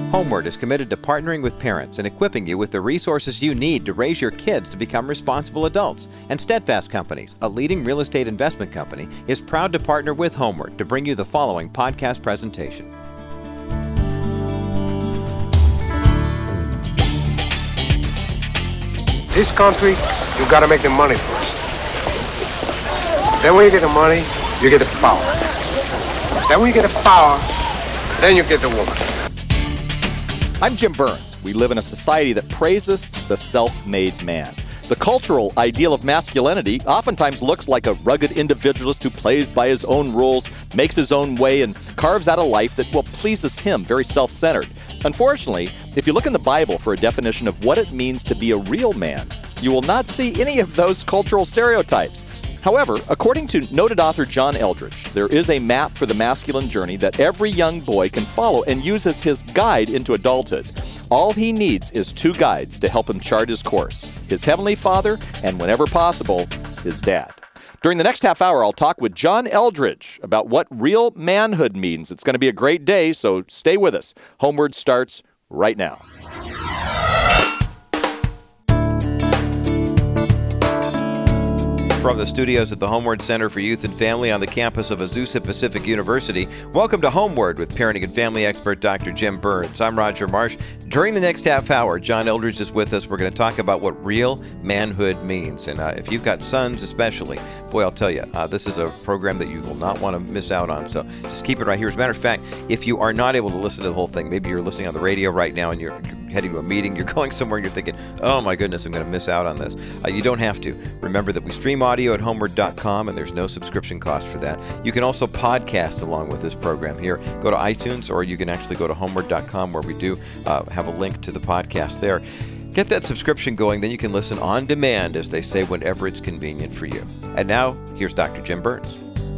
Homeward is committed to partnering with parents and equipping you with the resources you need to raise your kids to become responsible adults. And Steadfast Companies, a leading real estate investment company, is proud to partner with Homeward to bring you the following podcast presentation. This country, you got to make the money first. Then when you get the money, you get the power. Then when you get the power, then you get the woman. I'm Jim Burns. We live in a society that praises the self-made man. The cultural ideal of masculinity oftentimes looks like a rugged individualist who plays by his own rules, makes his own way, and carves out a life that, pleases him, very self-centered. Unfortunately, if you look in the Bible for a definition of what it means to be a real man, you will not see any of those cultural stereotypes. However, according to noted author John Eldredge, there is a map for the masculine journey that every young boy can follow and use as his guide into adulthood. All he needs is two guides to help him chart his course: his Heavenly Father and, whenever possible, his dad. During the next half hour, I'll talk with John Eldredge about what real manhood means. It's going to be a great day, so stay with us. Homeward starts right now. From the studios at the Homeward Center for Youth and Family on the campus of Azusa Pacific University, welcome to Homeward with parenting and family expert Dr. Jim Burns. I'm Roger Marsh. During the next half hour, John Eldredge is with us. We're going to talk about what real manhood means. And if you've got sons especially, boy, I'll tell you, this is a program that you will not want to miss out on. So just keep it right here. As a matter of fact, if you are not able to listen to the whole thing, maybe you're listening on the radio right now and you're heading to a meeting, you're going somewhere and you're thinking, oh my goodness, I'm going to miss out on this. You don't have to. Remember that we stream audio at homeward.com and there's no subscription cost for that. You can also podcast along with this program here. Go to iTunes, or you can actually go to homeward.com where we do have a link to the podcast there. Get that subscription going, then you can listen on demand, as they say, whenever it's convenient for you. And now, here's Dr. Jim Burns.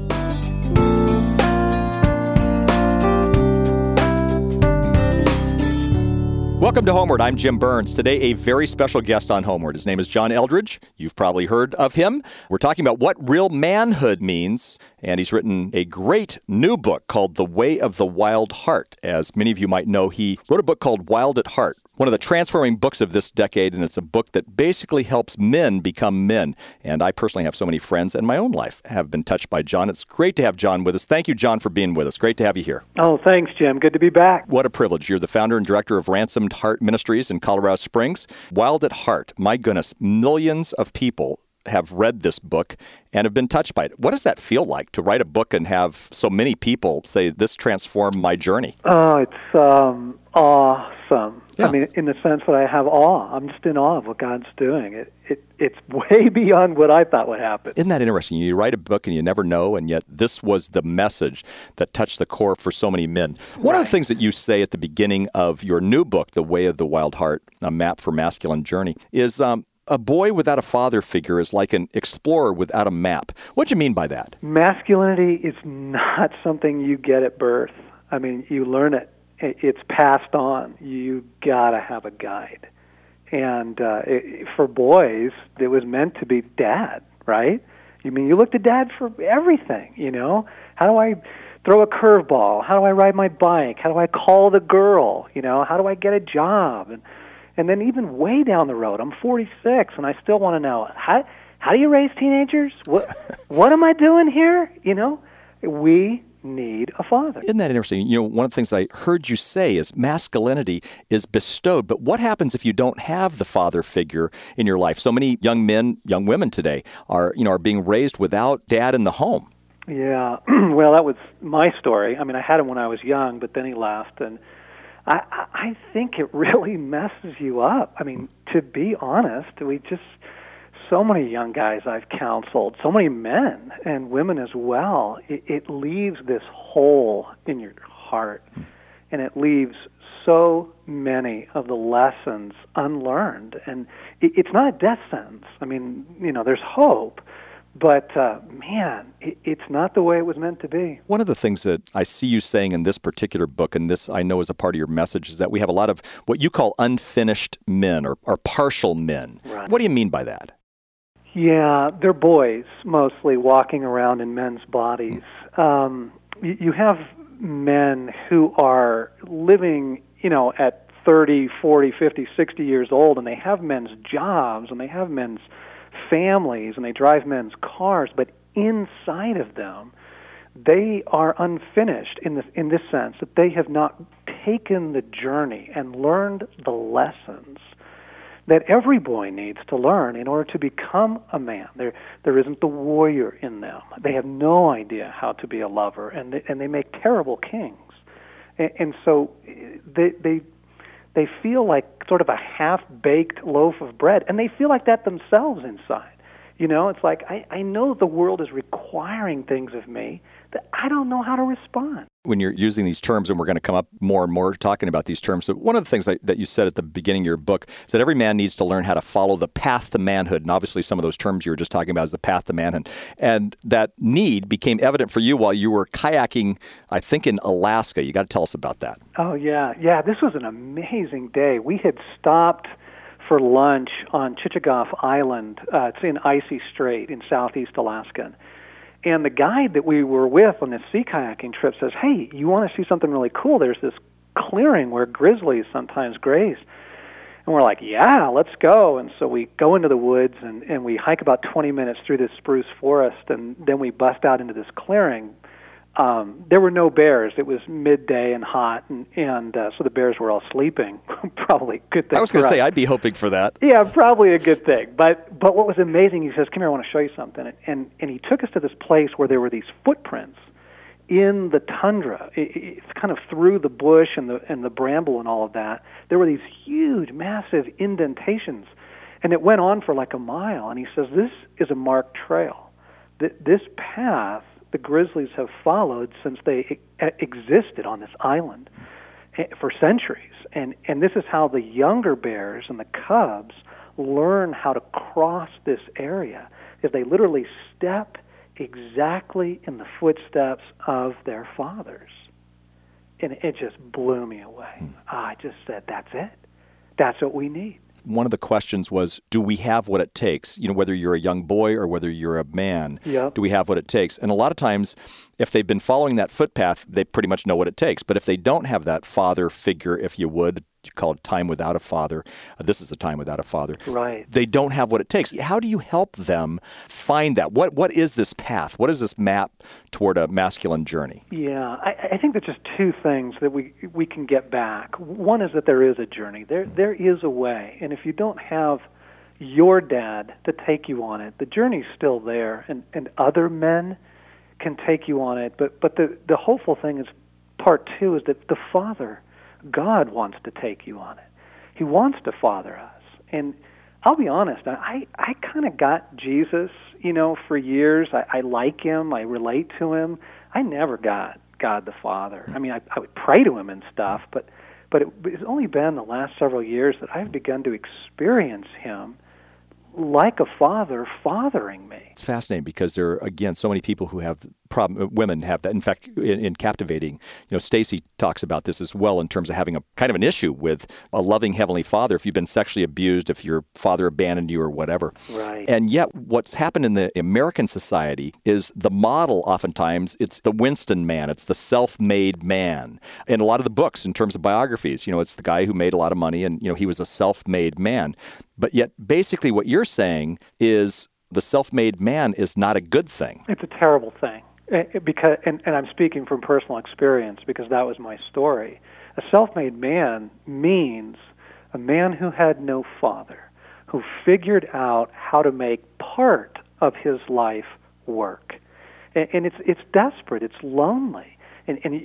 Welcome to Homeward. I'm Jim Burns. Today, a very special guest on Homeward. His name is John Eldredge. You've probably heard of him. We're talking about what real manhood means, and he's written a great new book called The Way of the Wild Heart. As many of you might know, he wrote a book called Wild at Heart, one of the transforming books of this decade, and it's a book that basically helps men become men. And I personally have so many friends in my own life have been touched by John. It's great to have John with us. Thank you, John, for being with us. Great to have you here. Oh, thanks, Jim. Good to be back. What a privilege. You're the founder and director of Ransomed Heart Ministries in Colorado Springs. Wild at Heart. My goodness, millions of people have read this book and have been touched by it. What does that feel like to write a book and have so many people say, this transformed my journey? Oh, it's awesome. Yeah. I mean, in the sense that I have awe. I'm just in awe of what God's doing. It's way beyond what I thought would happen. Isn't that interesting? You write a book and you never know, and yet this was the message that touched the core for so many men. One of the things that you say at the beginning of your new book, The Way of the Wild Heart, A Map for Masculine Journey, is a boy without a father figure is like an explorer without a map. What do you mean by that? Masculinity is not something you get at birth. I mean, you learn it. It's passed on. You got to have a guide. And for boys, it was meant to be dad, right? You mean, you look to dad for everything, you know? How do I throw a curveball? How do I ride my bike? How do I call the girl? You know, how do I get a job? And then even way down the road, I'm 46, and I still want to know, how do you raise teenagers? What am I doing here? You know, we need a father. Isn't that interesting? You know, one of the things I heard you say is masculinity is bestowed, but what happens if you don't have the father figure in your life? So many young men, young women today are being raised without dad in the home. Yeah, well, that was my story. I mean, I had him when I was young, but then he left, and I think it really messes you up. I mean, to be honest, so many young guys I've counseled, so many men and women as well, it leaves this hole in your heart, and it leaves so many of the lessons unlearned. And it's not a death sentence. I mean, there's hope. But, man, it's not the way it was meant to be. One of the things that I see you saying in this particular book, and this I know is a part of your message, is that we have a lot of what you call unfinished men or partial men. Right. What do you mean by that? Yeah, they're boys mostly walking around in men's bodies. You have men who are living at 30, 40, 50, 60 years old, and they have men's jobs, and they have men's families, and they drive men's cars, but inside of them, they are unfinished in this sense, that they have not taken the journey and learned the lessons that every boy needs to learn in order to become a man. There isn't the warrior in them. They have no idea how to be a lover, and they make terrible kings. And so they feel like sort of a half-baked loaf of bread, and they feel like that themselves inside. It's like, I know the world is requiring things of me that I don't know how to respond. When you're using these terms, and we're going to come up more and more talking about these terms, so one of the things that you said at the beginning of your book is that every man needs to learn how to follow the path to manhood. And obviously some of those terms you were just talking about is the path to manhood. And that need became evident for you while you were kayaking, I think, in Alaska. You got to tell us about that. Oh, yeah. Yeah, this was an amazing day. We had stopped for lunch on Chichagof Island. It's in Icy Strait in southeast Alaska. And the guide that we were with on this sea kayaking trip says, hey, you want to see something really cool? There's this clearing where grizzlies sometimes graze. And we're like, yeah, let's go. And so we go into the woods, and we hike about 20 minutes through this spruce forest, and then we bust out into this clearing. There were no bears. It was midday and hot, and so the bears were all sleeping. Probably a good thing. I was going to say, I'd be hoping for that. Yeah, probably a good thing. But what was amazing, he says, come here, I want to show you something. And he took us to this place where there were these footprints in the tundra. It's kind of through the bush and the bramble and all of that. There were these huge, massive indentations. And it went on for like a mile. And he says, this is a marked trail. This path the grizzlies have followed since they existed on this island for centuries. And this is how the younger bears and the cubs learn how to cross this area, is they literally step exactly in the footsteps of their fathers. And it just blew me away. I just said, that's it. That's what we need. One of the questions was, do we have what it takes? Whether you're a young boy or whether you're a man, Yep. Do we have what it takes? And a lot of times, if they've been following that footpath, they pretty much know what it takes. But if they don't have that father figure, if you would, you call it time without a father. This is a time without a father. Right. They don't have what it takes. How do you help them find that? What is this path? What is this map toward a masculine journey? Yeah, I think there's just two things that we can get back. One is that there is a journey. There is a way. And if you don't have your dad to take you on it, the journey's still there, and other men can take you on it. But the hopeful thing is, part two, is that the Father, God, wants to take you on it. He wants to father us. And I'll be honest, I kind of got Jesus, for years. I like him. I relate to him. I never got God the Father. I mean, I would pray to him and stuff, but it's only been the last several years that I've begun to experience him like a father fathering me. It's fascinating because there are, again, so many people who have women have that. In fact, in Captivating, Stacy talks about this as well in terms of having a kind of an issue with a loving Heavenly Father if you've been sexually abused, if your father abandoned you or whatever. Right. And yet what's happened in the American society is the model oftentimes, it's the Winston man, it's the self-made man. In a lot of the books, in terms of biographies, it's the guy who made a lot of money and, he was a self-made man. But yet basically what you're saying is the self-made man is not a good thing. It's a terrible thing. Because, and I'm speaking from personal experience because that was my story. A self-made man means a man who had no father, who figured out how to make part of his life work. And it's desperate. It's lonely. And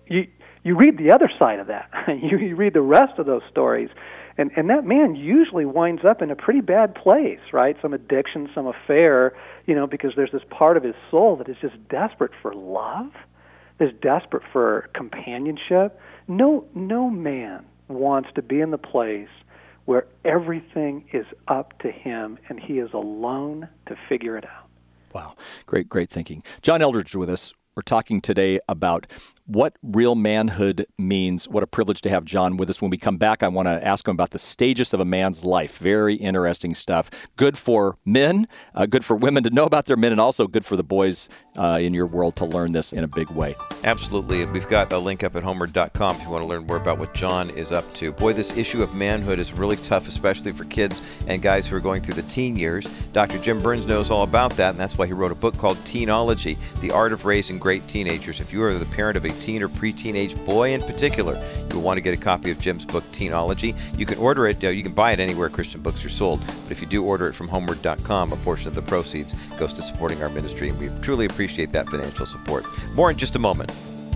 you read the other side of that. You read the rest of those stories. And that man usually winds up in a pretty bad place, right? Some addiction, some affair, because there's this part of his soul that is just desperate for love, is desperate for companionship. No man wants to be in the place where everything is up to him and he is alone to figure it out. Wow. Great thinking. John Eldredge with us. We're talking today about what real manhood means. What a privilege to have John with us. When we come back, I want to ask him about the stages of a man's life. Very interesting stuff. Good for men, good for women to know about their men, and also good for the boys in your world to learn this in a big way. Absolutely. And we've got a link up at homeward.com if you want to learn more about what John is up to. Boy, this issue of manhood is really tough, especially for kids and guys who are going through the teen years. Dr. Jim Burns knows all about that, and that's why he wrote a book called Teenology, The Art of Raising Great Teenagers. If you are the parent of a teen or pre-teenage boy in particular, you'll want to get a copy of Jim's book, Teenology. You can order it, you can buy it anywhere Christian books are sold, but if you do order it from homeward.com, a portion of the proceeds goes to supporting our ministry, and we truly appreciate that financial support. More in just a moment.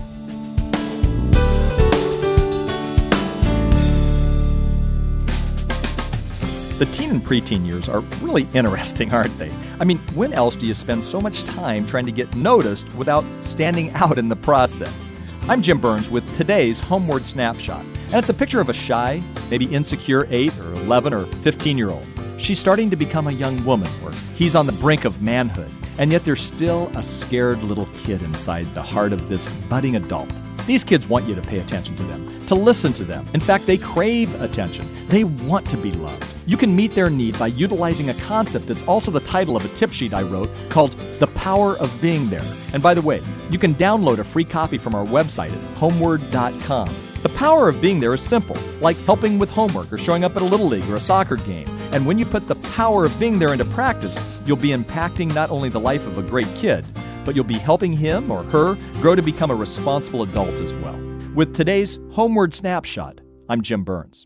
The teen and preteen years are really interesting, aren't they? I mean, when else do you spend so much time trying to get noticed without standing out in the process? I'm Jim Burns with today's Homeward Snapshot, and it's a picture of a shy, maybe insecure 8 or 11 or 15-year-old. She's starting to become a young woman, or he's on the brink of manhood, and yet there's still a scared little kid inside the heart of this budding adult. These kids want you to pay attention to them, to listen to them. In fact, they crave attention. They want to be loved. You can meet their need by utilizing a concept that's also the title of a tip sheet I wrote called The Power of Being There. And by the way, you can download a free copy from our website at homeward.com. The power of being there is simple, like helping with homework or showing up at a little league or a soccer game. And when you put the power of being there into practice, you'll be impacting not only the life of a great kid, but you'll be helping him or her grow to become a responsible adult as well. With today's Homeward Snapshot, I'm Jim Burns.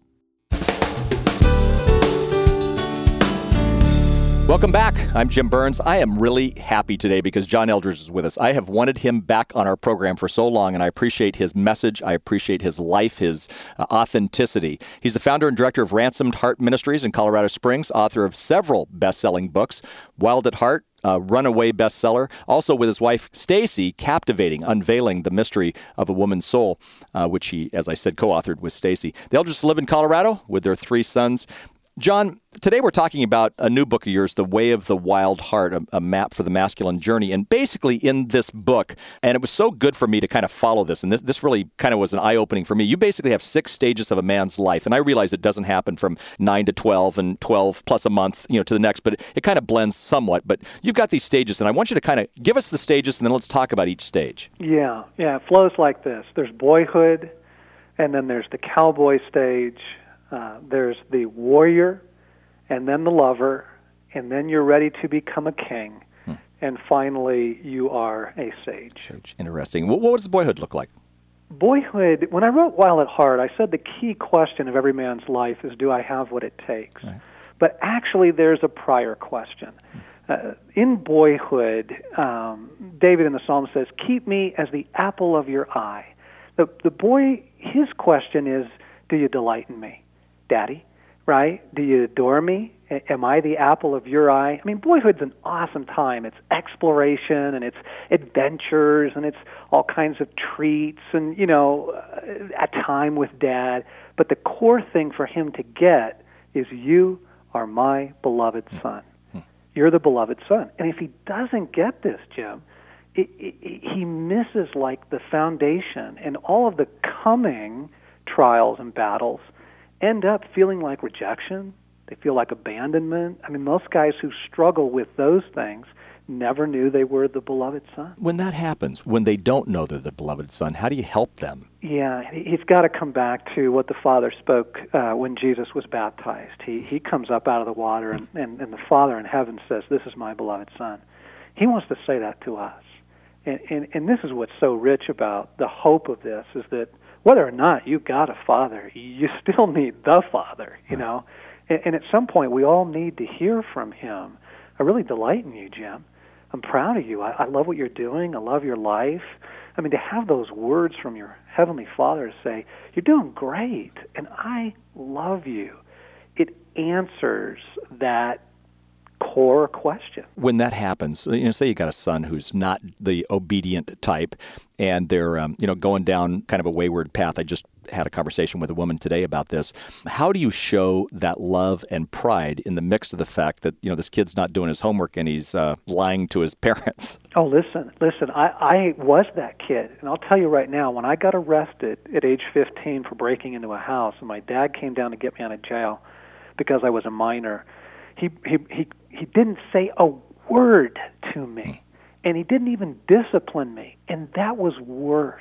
Welcome back. I'm Jim Burns. I am really happy today because John Eldredge is with us. I have wanted him back on our program for so long, and I appreciate his message. I appreciate his life, his authenticity. He's the founder and director of Ransomed Heart Ministries in Colorado Springs, author of several best-selling books, Wild at Heart, runaway bestseller. Also with his wife, Stacy, Captivating, Unveiling the Mystery of a Woman's Soul, which he, as I said, co-authored with Stacy. They all just live in Colorado with their 3 sons. John, today we're talking about a new book of yours, The Way of the Wild Heart, a map for the masculine journey. And basically in this book, and it was so good for me to kind of follow this, and this really kind of was an eye-opening for me. You basically have 6 stages of a man's life. And I realize it doesn't happen from 9 to 12 and 12 plus a month, to the next, but it kind of blends somewhat. But you've got these stages, and I want you to kind of give us the stages, and then let's talk about each stage. Yeah, it flows like this. There's boyhood, and then there's the cowboy stage. There's the warrior, and then the lover, and then you're ready to become a king, and finally you are a sage. Interesting. What does boyhood look like? Boyhood, when I wrote Wild at Heart, I said the key question of every man's life is, do I have what it takes? Right. But actually there's a prior question. In boyhood, David in the Psalm says, keep me as the apple of your eye. The boy, his question is, do you delight in me, Daddy? Right? Do you adore me? Am I the apple of your eye? I mean, boyhood's an awesome time. It's exploration, and it's adventures, and it's all kinds of treats, and, a time with Dad. But the core thing for him to get is, you are my beloved son. You're the beloved son. And if he doesn't get this, Jim, he misses, like, the foundation, and all of the coming trials and battles end up feeling like rejection. They feel like abandonment. I mean, most guys who struggle with those things never knew they were the beloved son. When that happens, when they don't know they're the beloved son, how do you help them? Yeah, he's got to come back to what the Father spoke when Jesus was baptized. He comes up out of the water, and the Father in heaven says, this is my beloved son. He wants to say that to us. And this is what's so rich about the hope of this, is that whether or not you got a father, you still need the Father, know. And at some point, we all need to hear from him. I really delight in you, Jim. I'm proud of you. I love what you're doing. I love your life. I mean, to have those words from your Heavenly Father to say, you're doing great, and I love you, it answers that core question. When that happens, say you got a son who's not the obedient type, and they're going down kind of a wayward path. I just had a conversation with a woman today about this. How do you show that love and pride in the mix of the fact that this kid's not doing his homework and he's lying to his parents? Oh, listen. I was that kid, and I'll tell you right now. When I got arrested at age 15 for breaking into a house, and my dad came down to get me out of jail because I was a minor, he didn't say a word to me. and he didn't even discipline me, and that was worse.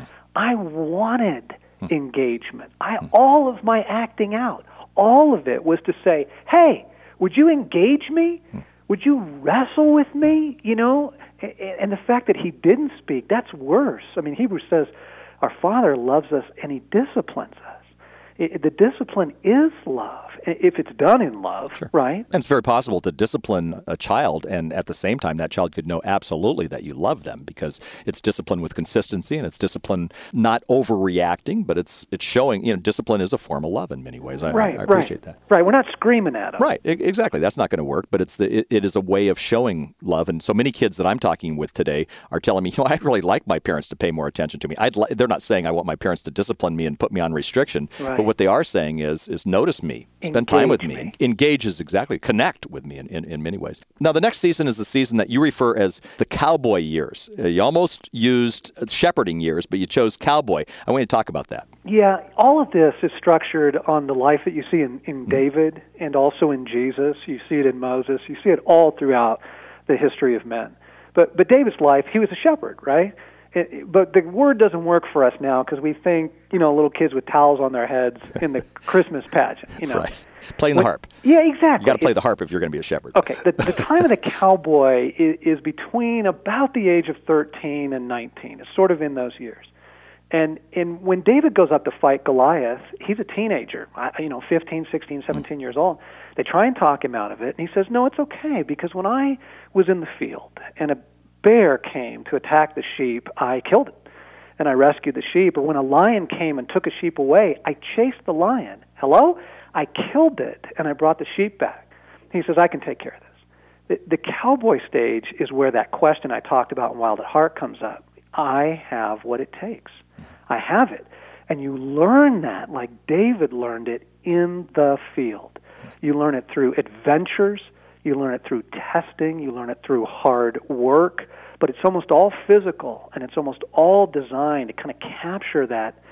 I wanted engagement. All of my acting out, all of it was to say, hey, would you engage me? Would you wrestle with me? You know, and the fact that he didn't speak, that's worse. I mean, Hebrews says our Father loves us and he disciplines us. The discipline is love, if it's done in love, Sure. right? And it's very possible to discipline a child, and at the same time, that child could know absolutely that you love them, because it's discipline with consistency, and it's discipline not overreacting, but it's showing, discipline is a form of love in many ways. I appreciate that. Right, we're not screaming at them. Right, exactly. That's not going to work, but it is a way of showing love. And so many kids that I'm talking with today are telling me, I'd really like my parents to pay more attention to me. They're not saying I want my parents to discipline me and put me on restriction, but what they are saying is notice me, spend time with me. Engage is exactly, connect with me in many ways. Now, the next season is the season that you refer as the cowboy years. You almost used shepherding years, but you chose cowboy. I want you to talk about that. Yeah, all of this is structured on the life that you see in David and also in Jesus. You see it in Moses. You see it all throughout the history of men. But David's life, he was a shepherd, right? But the word doesn't work for us now because we think, little kids with towels on their heads in the Christmas pageant, Right. Playing the harp. Yeah, exactly. You got to play the harp if you're going to be a shepherd. Okay, the time of the cowboy is between about the age of 13 and 19. It's sort of in those years. And when David goes up to fight Goliath, he's a teenager, 15, 16, 17 years old. They try and talk him out of it, and he says, no, it's okay, because when I was in the field and a bear came to attack the sheep, I killed it, and I rescued the sheep. Or when a lion came and took a sheep away, I chased the lion. Hello? I killed it, and I brought the sheep back. He says, I can take care of this. The cowboy stage is where that question I talked about in Wild at Heart comes up. I have what it takes. I have it. And you learn that like David learned it in the field. You learn it through adventures. You learn it through testing. You learn it through hard work. But it's almost all physical, and it's almost all designed to kind of capture that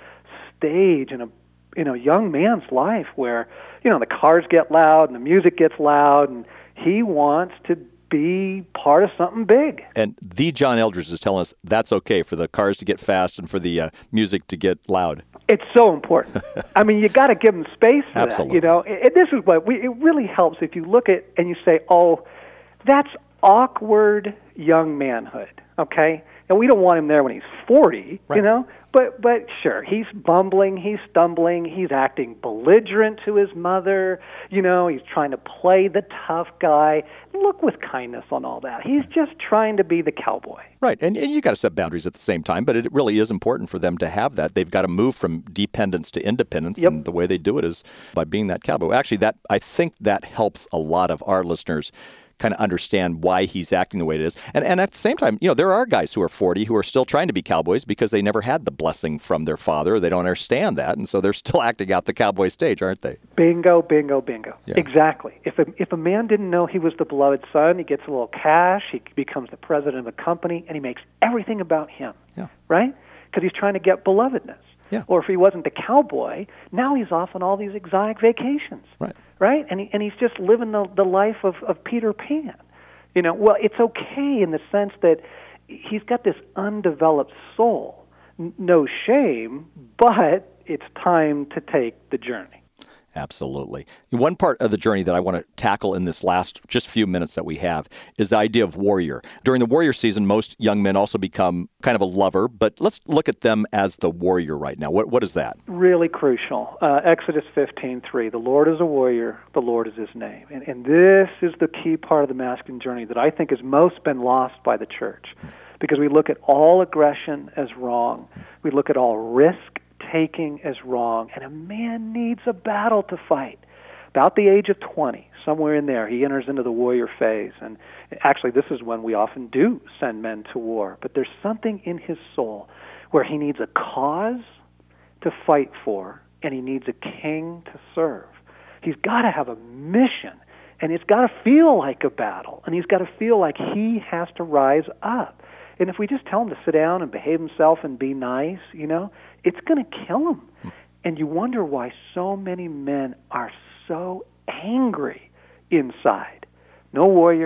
stage in a young man's life where, the cars get loud and the music gets loud, and he wants to be part of something big. And the John Eldredge is telling us that's okay for the cars to get fast and for the music to get loud. It's so important. I mean, you got to give them space for Absolutely. that. And this is what it really helps if you look at and you say, "Oh, that's awkward young manhood." Okay, and we don't want him there when he's 40. Right. But sure, he's bumbling, he's stumbling, he's acting belligerent to his mother. He's trying to play the tough guy. Look with kindness on all that. He's just trying to be the cowboy. Right, and you got to set boundaries at the same time, but it really is important for them to have that. They've got to move from dependence to independence, and the way they do it is by being that cowboy. Actually, I think that helps a lot of our listeners kind of understand why he's acting the way it is. And at the same time, there are guys who are 40 who are still trying to be cowboys because they never had the blessing from their father, or they don't understand that, and so they're still acting out the cowboy stage, aren't they? Bingo, bingo, bingo. Yeah. Exactly. If a man didn't know he was the beloved son, he gets a little cash, he becomes the president of a company, and he makes everything about him, right? Because he's trying to get belovedness. Yeah. Or if he wasn't the cowboy, now he's off on all these exotic vacations. Right? And he's just living the life of Peter Pan. Well, it's okay in the sense that he's got this undeveloped soul. No shame, but it's time to take the journey. Absolutely. One part of the journey that I want to tackle in this last just few minutes that we have is the idea of warrior. During the warrior season, most young men also become kind of a lover, but let's look at them as the warrior right now. What is that? Really crucial. Exodus 15:3, the Lord is a warrior, the Lord is his name. And this is the key part of the masculine journey that I think has most been lost by the church, because we look at all aggression as wrong. We look at all risk-taking as wrong, and a man needs a battle to fight. About the age of 20, somewhere in there, he enters into the warrior phase. And actually, this is when we often do send men to war. But there's something in his soul where he needs a cause to fight for, and he needs a king to serve. He's got to have a mission, and it's got to feel like a battle, and he's got to feel like he has to rise up. And if we just tell him to sit down and behave himself and be nice, it's going to kill him. And you wonder why so many men are so angry inside. No warrior,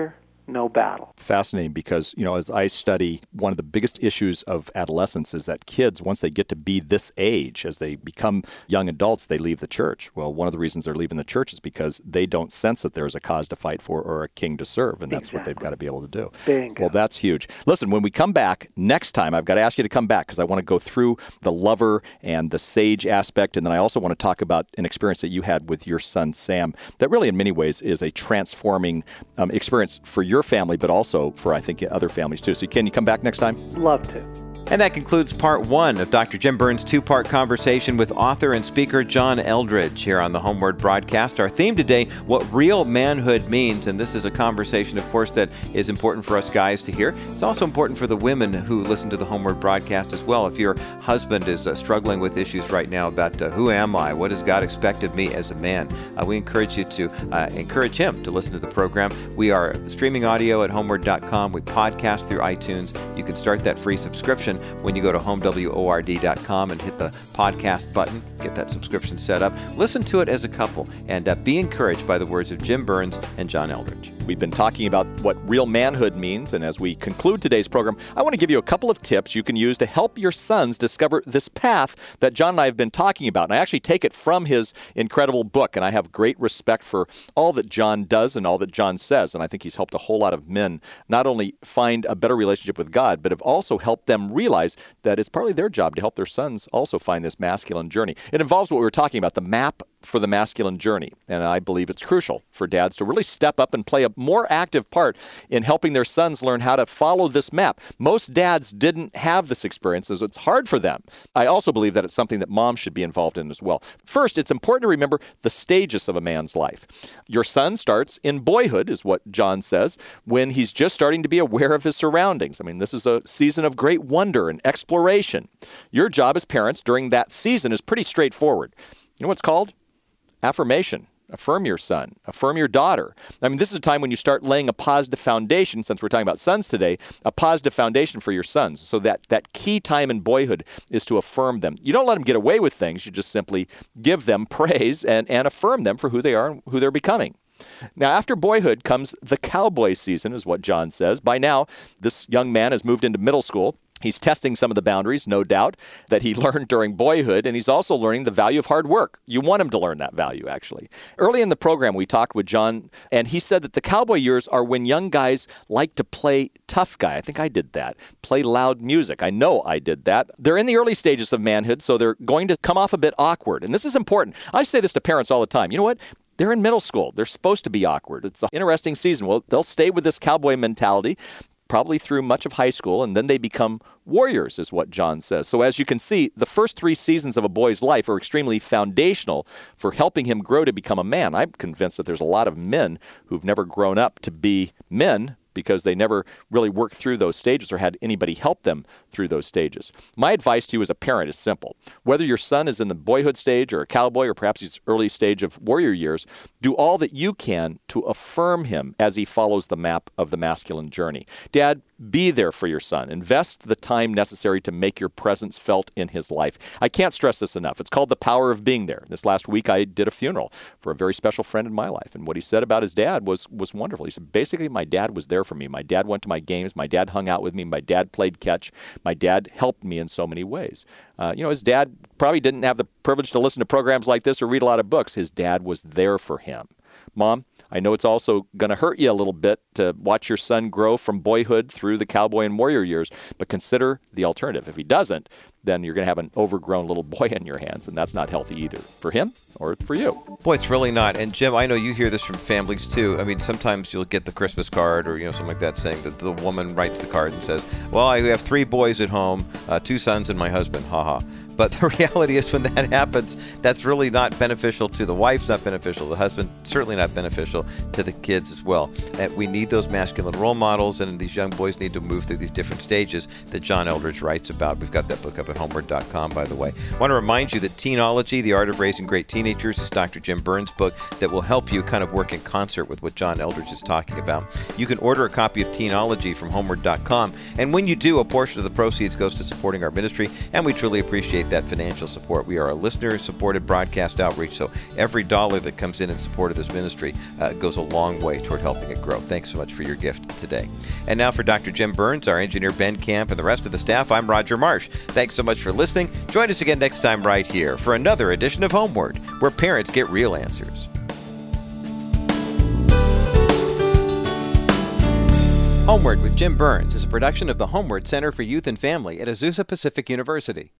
no battle. Fascinating, because, as I study, one of the biggest issues of adolescence is that kids, once they get to be this age, as they become young adults, they leave the church. Well, one of the reasons they're leaving the church is because they don't sense that there's a cause to fight for or a king to serve, and that's what they've got to be able to do. Bingo. Well, that's huge. Listen, when we come back next time, I've got to ask you to come back because I want to go through the lover and the sage aspect, and then I also want to talk about an experience that you had with your son, Sam, that really in many ways is a transforming experience for your family, but also for, I think, other families too. So can you come back next time? Love to. And that concludes part one of Dr. Jim Byrnes' two-part conversation with author and speaker John Eldredge here on the Homeward broadcast. Our theme today, what real manhood means, and this is a conversation, of course, that is important for us guys to hear. It's also important for the women who listen to the Homeward broadcast as well. If your husband is struggling with issues right now about who am I, what does God expect of me as a man, we encourage you to encourage him to listen to the program. We are streaming audio at homeward.com. We podcast through iTunes. You can start that free subscription when you go to homeword.com and hit the podcast button, get that subscription set up. Listen to it as a couple and be encouraged by the words of Jim Byrnes and John Eldredge. We've been talking about what real manhood means, and as we conclude today's program, I want to give you a couple of tips you can use to help your sons discover this path that John and I have been talking about. And I actually take it from his incredible book, and I have great respect for all that John does and all that John says, and I think he's helped a whole lot of men not only find a better relationship with God, but have also helped them realize that it's partly their job to help their sons also find this masculine journey. It involves what we were talking about, the map for the masculine journey. And I believe it's crucial for dads to really step up and play a more active part in helping their sons learn how to follow this map. Most dads didn't have this experience, so it's hard for them. I also believe that it's something that moms should be involved in as well. First, it's important to remember the stages of a man's life. Your son starts in boyhood, is what John says, when he's just starting to be aware of his surroundings. I mean, this is a season of great wonder and exploration. Your job as parents during that season is pretty straightforward. You know what it's called? Affirmation. Affirm your son. Affirm your daughter. I mean, this is a time when you start laying a positive foundation, since we're talking about sons today, a positive foundation for your sons. So that key time in boyhood is to affirm them. You don't let them get away with things. You just simply give them praise and affirm them for who they are and who they're becoming. Now, after boyhood comes the cowboy season, is what John says. By now, this young man has moved into middle school. He's testing some of the boundaries, no doubt, that he learned during boyhood, and he's also learning the value of hard work. You want him to learn that value, actually. Early in the program, we talked with John, and he said that the cowboy years are when young guys like to play tough guy. I think I did that. Play loud music. I know I did that. They're in the early stages of manhood, so they're going to come off a bit awkward. And this is important. I say this to parents all the time. You know what? They're in middle school. They're supposed to be awkward. It's an interesting season. Well, they'll stay with this cowboy mentality probably through much of high school, and then they become warriors, is what John says. So as you can see, the first 3 seasons of a boy's life are extremely foundational for helping him grow to become a man. I'm convinced that there's a lot of men who've never grown up to be men because they never really worked through those stages or had anybody help them through those stages. My advice to you as a parent is simple. Whether your son is in the boyhood stage or a cowboy or perhaps his early stage of warrior years, do all that you can to affirm him as he follows the map of the masculine journey. Dad, be there for your son. Invest the time necessary to make your presence felt in his life. I can't stress this enough. It's called the power of being there. This last week, I did a funeral for a very special friend in my life, and what he said about his dad was wonderful. He said, basically, my dad was there for me. My dad went to my games. My dad hung out with me. My dad played catch. My dad helped me in so many ways. His dad probably didn't have the privilege to listen to programs like this or read a lot of books. His dad was there for him. Mom, I know it's also going to hurt you a little bit to watch your son grow from boyhood through the cowboy and warrior years, but consider the alternative. If he doesn't, then you're going to have an overgrown little boy in your hands, and that's not healthy either for him or for you. Boy, it's really not. And Jim, I know you hear this from families too. I mean, sometimes you'll get the Christmas card or something like that saying that the woman writes the card and says, well, I have 3 boys at home, 2 sons and my husband, haha. But the reality is when that happens, that's really not beneficial to the wife, not beneficial to the husband, certainly not beneficial to the kids as well. And we need those masculine role models, and these young boys need to move through these different stages that John Eldredge writes about. We've got that book up at homeward.com, by the way. I want to remind you that Teenology, The Art of Raising Great Teenagers, is Dr. Jim Byrnes' book that will help you kind of work in concert with what John Eldredge is talking about. You can order a copy of Teenology from homeward.com, and when you do, a portion of the proceeds goes to supporting our ministry, and we truly appreciate appreciate that financial support. We are a listener-supported broadcast outreach, so every dollar that comes in support of this ministry goes a long way toward helping it grow. Thanks so much for your gift today. And now for Dr. Jim Burns, our engineer Ben Camp, and the rest of the staff, I'm Roger Marsh. Thanks so much for listening. Join us again next time right here for another edition of Homeward, where parents get real answers. Homeward with Jim Burns is a production of the Homeward Center for Youth and Family at Azusa Pacific University.